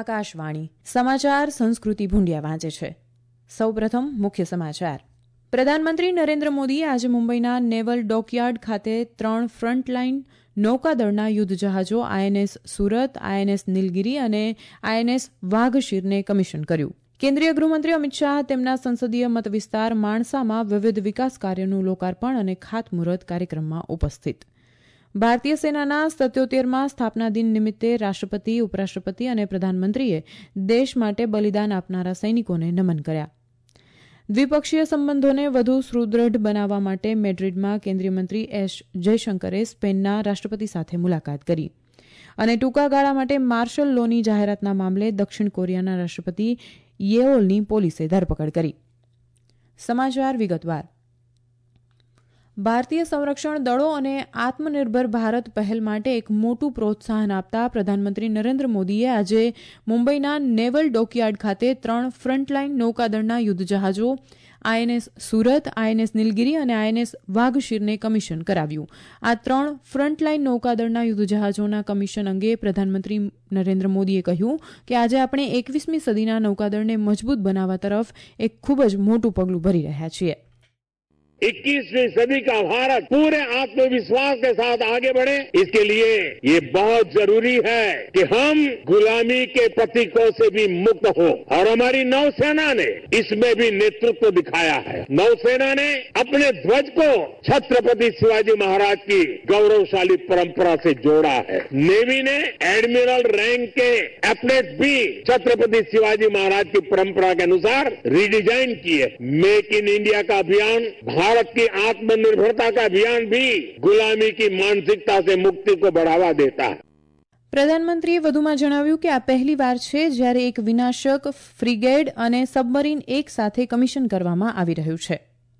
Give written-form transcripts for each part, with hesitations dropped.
આકાશવાણી સમાચાર સંસ્કૃતિ ભુંડિયા વાંચે છે. સૌપ્રથમ મુખ્ય સમાચાર. પ્રધાનમંત્રી નરેન્દ્ર મોદીએ આજે મુંબઈના નેવલ ડોકયાર્ડ ખાતે 3 ફ્રન્ટલાઇન નૌકાદળના યુદ્ધ જહાજો આઈએનએસ સુરત, આઈએનએસ નીલગિરી અને આઈએનએસ વાઘશીરને કમિશન કર્યું. કેન્દ્રીય ગૃહમંત્રી અમિત શાહ તેમના સંસદીય મતવિસ્તાર માણસામાં વિવિધ વિકાસ કાર્યોનું લોકાર્પણ અને ખાતમુહૂર્ત કાર્યક્રમમાં ઉપસ્થિત. ભારતીય સેનાના 77મા સ્થાપના દિન નિમિત્તે રાષ્ટ્રપતિ, ઉપરાષ્ટ્રપતિ અને પ્રધાનમંત્રીએ દેશ માટે બલિદાન આપનારા સૈનિકોને નમન કર્યા. દ્વિપક્ષીય સંબંધોને વધુ સુદૃઢ બનાવવા માટે મેડ્રિડમાં કેન્દ્રીય મંત્રી એસ જયશંકરે સ્પેનના રાષ્ટ્રપતિ સાથે મુલાકાત કરી. અને ટૂંકા ગાળા માટે માર્શલ લોની જાહેરાતના મામલે દક્ષિણ કોરિયાના રાષ્ટ્રપતિ યેઓલની પોલીસે ધરપકડ કરી. સમાચાર વિગતવાર. ભારતીય સંરક્ષણ દળો અને આત્મનિર્ભર ભારત પહેલ માટે એક મોટું પ્રોત્સાહન આપતા પ્રધાનમંત્રી નરેન્દ્ર મોદીએ આજે મુંબઈના નેવલ ડોકયાર્ડ ખાતે 3 ફ્રન્ટલાઇન નૌકાદળના યુદ્ધ જહાજો આઈએનએસ સુરત, આઈએનએસ નીલગિરી અને આઈએનએસ વાઘશીરને કમિશન કરાવ્યું. આ 3 ફ્રન્ટલાઇન નૌકાદળના યુદ્ધ જહાજોના કમિશન અંગે પ્રધાનમંત્રી નરેન્દ્ર મોદીએ કહ્યું કે આજે આપણે 21મી સદીના નૌકાદળને મજબૂત બનાવવા તરફ એક ખૂબ જ મોટું પગલું ભરી રહ્યા છીએ. 21वीं सदी का भारत पूरे आत्मविश्वास के साथ आगे बढ़े, इसके लिए ये बहुत जरूरी है कि हम गुलामी के प्रतीकों से भी मुक्त हो. और हमारी नौसेना ने इसमें भी नेतृत्व दिखाया है. नौसेना ने अपने ध्वज को छत्रपति शिवाजी महाराज की गौरवशाली परंपरा से जोड़ा है. नेवी ने एडमिरल रैंक के एप्लेट भी छत्रपति शिवाजी महाराज की परंपरा के अनुसार रिडिजाइन किए. मेक इन इंडिया का अभियान, भारत की आत्मनिर्भरता का अभियान भी गुलामी की मानसिकता से मुक्ति को बढ़ावा देता है. પ્રધાનમંત્રીએ વધુમાં જણાવ્યું કે આ પહેલીવાર છે જ્યારે એક વિનાશક, ફ્રિગેડ અને સબમરીન એક સાથે કમિશન કરવામાં આવી રહ્યું છે.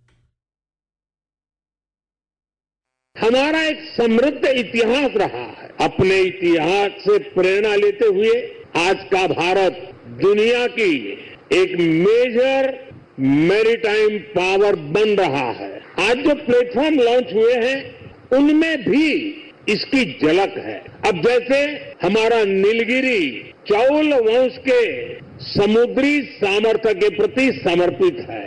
हमारा एक समृद्ध इतिहास रहा है. अपने इतिहास से प्रेरणा लेते हुए आज का भारत दुनिया की एक मेजर मैरीटाइम पावर बन रहा है. आज जो प्लेटफॉर्म लॉन्च हुए हैं उनमें भी इसकी झलक है. अब जैसे हमारा नीलगिरी चौल वंश के समुद्री सामर्थ्य के प्रति समर्पित है.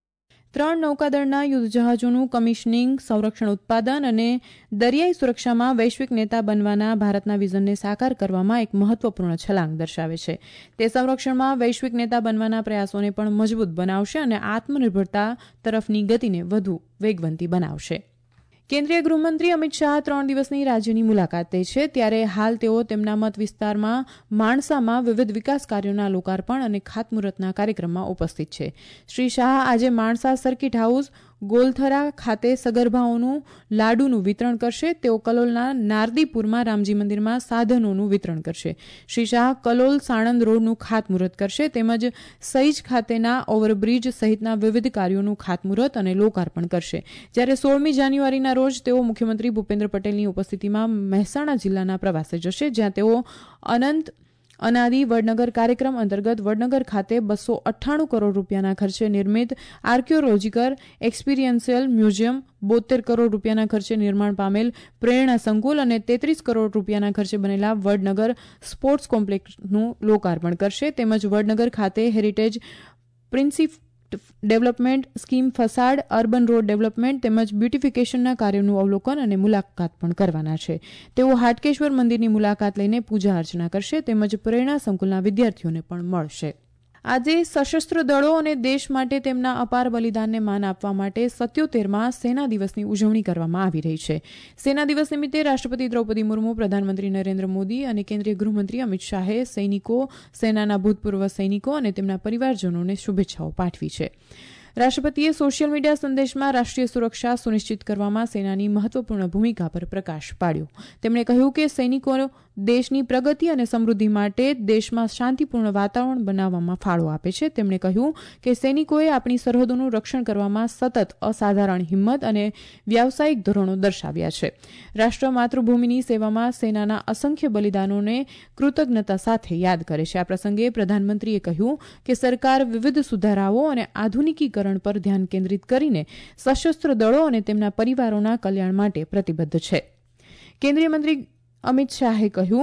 3 નૌકાદળના યુદ્ધ જહાજોનું કમિશનિંગ સંરક્ષણ ઉત્પાદન અને દરિયાઈ સુરક્ષામાં વૈશ્વિક નેતા બનવાના ભારતના વિઝનને સાકાર કરવામાં એક મહત્વપૂર્ણ છલાંગ દર્શાવે છે. તે સંરક્ષણમાં વૈશ્વિક નેતા બનવાના પ્રયાસોને પણ મજબૂત બનાવશે અને આત્મનિર્ભરતા તરફની ગતિને વધુ વેગવંતી બનાવશે. કેન્દ્રીય ગૃહમંત્રી અમિત શાહ 3 દિવસની રાજ્યની મુલાકાતે છે, ત્યારે હાલ તેઓ તેમના મત વિસ્તારમાં માણસામાં વિવિધ વિકાસ કાર્યોના લોકાર્પણ અને ખાતમુહૂર્તના કાર્યક્રમમાં ઉપસ્થિત છે. શ્રી શાહ આજે માણસા સર્કિટ હાઉસ ગોલથરા ખાતે સગર્ભાઓનું લાડુનું વિતરણ કરશે. તેઓ કલોલના નારદીપુરમાં રામજી મંદિરમાં સાધનોનું વિતરણ કરશે. શ્રી શાહ કલોલ સાણંદ રોડનું ખાતમુહૂર્ત કરશે, તેમજ સઈજ ખાતેના ઓવરબ્રિજ સહિતના વિવિધ કાર્યોનું ખાતમુહૂર્ત અને લોકાર્પણ કરશે. જ્યારે 16મી જાન્યુઆરીના રોજ તેઓ મુખ્યમંત્રી ભૂપેન્દ્ર પટેલની ઉપસ્થિતિમાં મહેસાણા જિલ્લાના પ્રવાસે જશે, જ્યાં તેઓ અનંત અનાદિ વડનગર કાર્યક્રમ અંતર્ગત વડનગર ખાતે 298 કરોડ રૂપિયાના ખર્ચે નિર્મિત આર્કિયોલોજીકલ એક્સપિરિયન્શિયલ મ્યુઝિયમ, 72 કરોડ રૂપિયાના ખર્ચે નિર્માણ પામેલ પ્રેરણા સંકુલ અને 33 કરોડ રૂપિયાના ખર્ચે બનેલા વડનગર સ્પોર્ટ્સ કોમ્પ્લેક્સનું લોકાર્પણ કરશે. તેમજ વડનગર ખાતે heritage precinct development scheme, facade, urban road development તેમજ બ્યુટિફિકેશનના કાર્યોનું અવલોકન અને મુલાકાત પણ કરવાના છે. તેઓ હાટકેશ્વર મંદિરની મુલાકાત લઈને પૂજા અર્ચના કરશે, તેમજ પ્રેરણા સંકુલના વિદ્યાર્થીઓને પણ મળશે. આજે સશસ્ત્ર દળો અને દેશ માટે તેમના અપાર બલિદાનને માન આપવા માટે 77મા સેના દિવસની ઉજવણી કરવામાં આવી રહી છે. સેના દિવસ નિમિત્તે રાષ્ટ્રપતિ દ્રૌપદી મુર્મુ, પ્રધાનમંત્રી નરેન્દ્ર મોદી અને કેન્દ્રીય ગૃહમંત્રી અમિત શાહે સૈનિકો, સેનાના ભૂતપૂર્વ સૈનિકો અને તેમના પરિવારજનોને શુભેચ્છાઓ પાઠવી છે. રાષ્ટ્રપતિએ સોશિયલ મીડિયા સંદેશમાં રાષ્ટ્રીય સુરક્ષા સુનિશ્ચિત કરવામાં સેનાની મહત્વપૂર્ણ ભૂમિકા પર પ્રકાશ પાડ્યો. તેમણે કહ્યું કે સૈનિકો દેશની પ્રગતિ અને સમૃદ્ધિ માટે દેશમાં શાંતિપૂર્ણ વાતાવરણ બનાવવામાં ફાળો આપે છે. તેમણે કહ્યું કે સૈનિકોએ આપણી સરહદોનું રક્ષણ કરવામાં સતત અસાધારણ હિંમત અને વ્યાવસાયિક ધોરણો દર્શાવ્યા છે. રાષ્ટ્ર માતૃભૂમિની સેવામાં સેનાના અસંખ્ય બલિદાનોને કૃતજ્ઞતા સાથે યાદ કરે છે. આ પ્રસંગે પ્રધાનમંત્રીએ કહ્યું કે સરકાર વિવિધ સુધારાઓ અને આધુનિકીકરણ પર ધ્યાન કેન્દ્રિત કરીને સશસ્ત્ર દળો અને તેમના પરિવારોના કલ્યાણ માટે પ્રતિબદ્ધ છે. કેન્દ્રીય મંત્રી અમિત શાહે કહ્યું,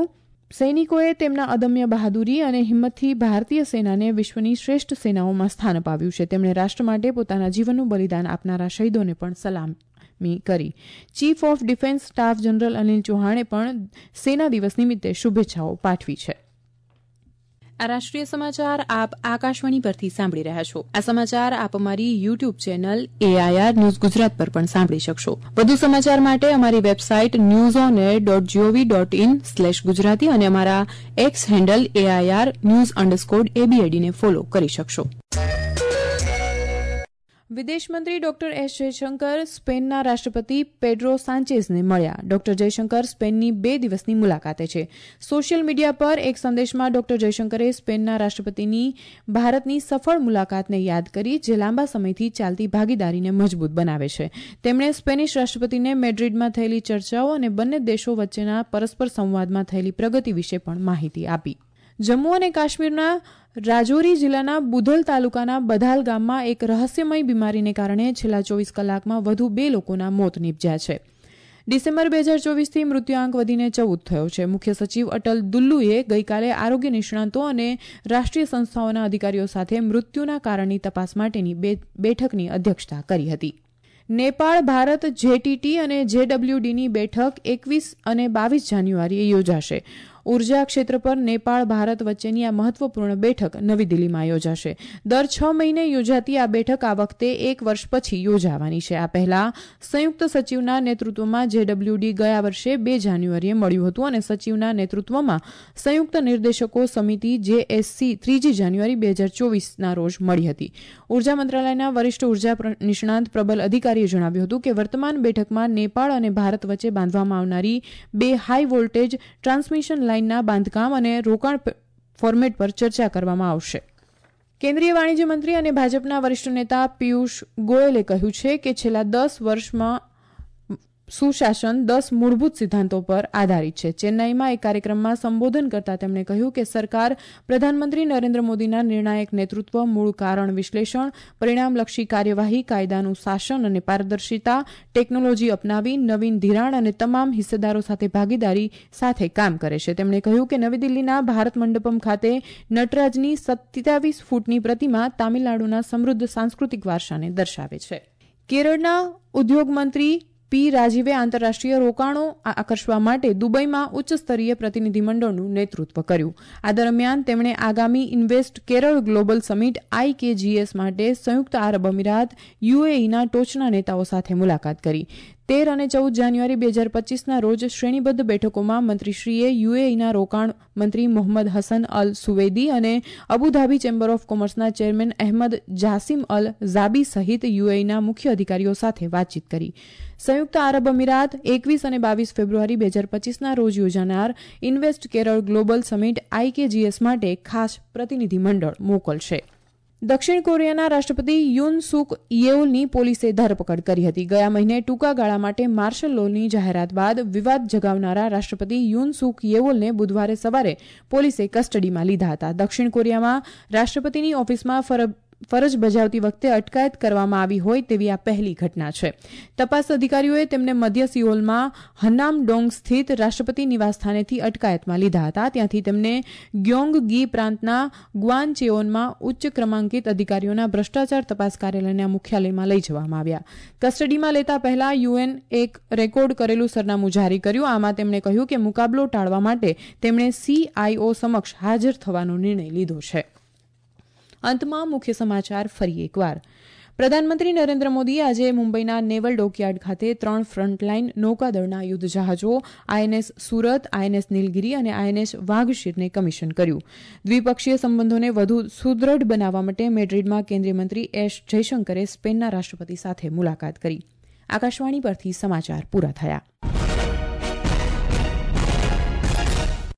સૈનિકોએ તેમના અદમ્ય બહાદુરી અને હિંમતથી ભારતીય સેનાને વિશ્વની શ્રેષ્ઠ સેનાઓમાં સ્થાન અપાવ્યું છે. તેમણે રાષ્ટ્ર માટે પોતાના જીવનનું બલિદાન આપનારા શહીદોને પણ સલામી કરી. Chief of defence staff general Anil ચૌહાણે પણ સેના દિવસ નિમિત્તે શુભેચ્છાઓ પાઠવી છે. આ રાષ્ટ્રીય સમાચાર આપ આકાશવાણી પરથી સાંભળી રહ્યા છો. આ સમાચાર આપ અમારી YouTube channel AIR news Gujarat પર પણ સાંભળી શકશો. વધુ સમાચાર માટે અમારી વેબસાઇટ newsonair.gov.in/gujarati અને અમારા એક્સ હેન્ડલ AIR_news_ABAD ને ફોલો કરી શકશો. વિદેશમંત્રી ડોક્ટર એસ જયશંકર સ્પેનના રાષ્ટ્રપતિ પેડ્રો સાંચેઝને મળ્યા. ડોક્ટર જયશંકર સ્પેનની 2 દિવસની મુલાકાતે છે. સોશિયલ મીડિયા પર એક સંદેશમાં ડોક્ટર જયશંકરે સ્પેનના રાષ્ટ્રપતિની ભારતની સફળ મુલાકાતને યાદ કરી, જે લાંબા સમયથી ચાલતી ભાગીદારીને મજબૂત બનાવે છે. તેમણે સ્પેનિશ રાષ્ટ્રપતિને મેડ્રિડમાં થયેલી ચર્ચાઓ અને બંને દેશો વચ્ચેના પરસ્પર સંવાદમાં થયેલી પ્રગતિ વિશે પણ માહિતી આપી. જમ્મુ અને કાશ્મીરના રાજૌરી જિલ્લાના બુધલ તાલુકાના બધાલ ગામમાં એક રહસ્યમય બીમારીને કારણે છેલ્લા 24 કલાકમાં વધુ 2 લોકોના મોત નીપજ્યા છે. ડિસેમ્બર 2024થી મૃત્યુઆંક વધીને 14 થયો છે. મુખ્ય સચિવ અટલ દુલ્લુએ ગઈકાલે આરોગ્ય નિષ્ણાંતો અને રાષ્ટ્રીય સંસ્થાઓના અધિકારીઓ સાથે મૃત્યુના કારણની તપાસ માટેની બેઠકની અધ્યક્ષતા કરી હતી. નેપાળ ભારત JTT અને JWDની બેઠક 21 અને 22 જાન્યુઆરીએ યોજાશે. ઉર્જા ક્ષેત્ર પર નેપાળ ભારત વચ્ચેની આ મહત્વપૂર્ણ બેઠક નવી દિલ્હીમાં યોજાશે. દર 6 મહિને યોજાતી આ બેઠક આ વખતે 1 વર્ષ પછી યોજાવાની છે. આ પહેલા સંયુક્ત સચિવના નેતૃત્વમાં JWD ગયા વર્ષે 2 જાન્યુઆરીએ મળ્યું હતું અને સચિવના નેતૃત્વમાં સંયુક્ત નિર્દેશકો સમિતિ JSC 3 જાન્યુઆરી 2024ના રોજ મળી હતી. ઉર્જા મંત્રાલયના વરિષ્ઠ ઉર્જા નિષ્ણાંત પ્રબલ અધિકારીએ જણાવ્યું હતું કે વર્તમાન બેઠકમાં નેપાળ અને ભારત વચ્ચે બાંધવામાં આવનારી 2 હાઈ વોલ્ટેજ ટ્રાન્સમિશન લાઇનના બાંધકામ અને રોકાણ ફોર્મેટ પર ચર્ચા કરવામાં આવશે. કેન્દ્રીય વાણિજ્ય મંત્રી અને ભાજપના વરિષ્ઠ નેતા પિયુષ ગોયલે કહ્યું છે કે છેલ્લા 10 વર્ષમાં સુશાસન 10 મૂળભૂત સિદ્ધાંતો પર આધારિત છે. ચેન્નાઈમાં એક કાર્યક્રમમાં સંબોધન કરતા તેમણે કહ્યું કે સરકાર પ્રધાનમંત્રી નરેન્દ્ર મોદીના નિર્ણાયક નેતૃત્વ, મૂળ કારણ વિશ્લેષણ, પરિણામલક્ષી કાર્યવાહી, કાયદાનું શાસન અને પારદર્શિતા, ટેકનોલોજી અપનાવી, નવીન ધિરાણ અને તમામ હિસ્સેદારો સાથે ભાગીદારી સાથે કામ કરે છે. તેમણે કહ્યું કે નવી દિલ્હીના ભારત મંડપમ ખાતે નટરાજની 27 ફૂટની પ્રતિમા તામિલનાડુના સમૃદ્ધ સાંસ્કૃતિક વારસાને દર્શાવે છે. કેરળના ઉદ્યોગ મંત્રી પી રાજીવે આંતરરાષ્ટ્રીય રોકાણો આકર્ષવા માટે દુબઈમાં ઉચ્ચસ્તરીય પ્રતિનિધિમંડળનું નેતૃત્વ કર્યું. આ દરમિયાન તેમણે આગામી invest Kerala global summit IKGS માટે સંયુક્ત આરબ અમીરાત UAEના ટોચના નેતાઓ સાથે મુલાકાત કરી. 13 અને 14 જાન્યુઆરી 2025ના રોજ શ્રેણીબદ્ધ બેઠકોમાં મંત્રીશ્રીએ UAEના રોકાણ મંત્રી મોહમ્મદ હસન અલ સુવેદી અને અબુધાબી ચેમ્બર ઓફ કોમર્સના chairman Ahmed Jasim Al Zaabi સહિત UAEના મુખ્ય અધિકારીઓ સાથે વાતચીત કરી. સંયુક્ત આરબ અમીરાત 21 અને 22 ફેબ્રુઆરી 2025ના રોજ યોજાનાર invest Kerala global summit IKGS માટે ખાસ પ્રતિનિધિમંડળ મોકલશે. દક્ષિણ કોરિયાના રાષ્ટ્રપતિ યુન સુક યેઓલની પોલીસે ધરપકડ કરી હતી. ગયા મહિને ટૂંકા ગાળા માટે માર્શલ લોની જાહેરાત બાદ વિવાદ જગાવનારા રાષ્ટ્રપતિ યુન સુક યેઓલને બુધવારે સવારે પોલીસે કસ્ટડીમાં લીધા હતા. દક્ષિણ કોરિયામાં રાષ્ટ્રપતિની ઓફિસમાં ફરજ બજાવતી વખતે અટકાયત કરવામાં આવી હોય તેવી આ પહેલી ઘટના છે. તપાસ અધિકારીઓએ તેમને મધ્ય સિઓલમાં હનામડોંગ સ્થિત રાષ્ટ્રપતિ નિવાસસ્થાનેથી અટકાયતમાં લીધા હતા. ત્યાંથી તેમને ગ્યોંગગી પ્રાંતના ગ્વાનચેઓનમાં ઉચ્ચ ક્રમાંકિત અધિકારીઓના ભ્રષ્ટાચાર તપાસ કાર્યાલયના મુખ્યાલયમાં લઈ જવામાં આવ્યા. કસ્ટડીમાં લેતા પહેલા યુએન એક રેકોર્ડ કરેલું સરનામું જારી કર્યું. આમાં તેમણે કહ્યું કે મુકાબલો ટાળવા માટે તેમણે CIO સમક્ષ હાજર થવાનો નિર્ણય લીધો છે. અંતમાં મુખ્ય સમાચાર ફરી એકવાર. પ્રધાનમંત્રી નરેન્દ્ર મોદીએ આજે મુંબઈના નેવલ ડોકયાર્ડ ખાતે 3 ફ્રન્ટલાઇન નૌકાદળના યુદ્ધ જહાજો INS સુરત, INS નીલગિરી અને INS વાઘશીરને કમિશન કર્યું. દ્વિપક્ષીય સંબંધોને વધુ સુદૃઢ બનાવવા માટે મેડ્રિડમાં કેન્દ્રીય મંત્રી એસ જયશંકરે સ્પેનના રાષ્ટ્રપતિ સાથે મુલાકાત કરી. આકાશવાણી પરથી સમાચાર પૂરા થયા.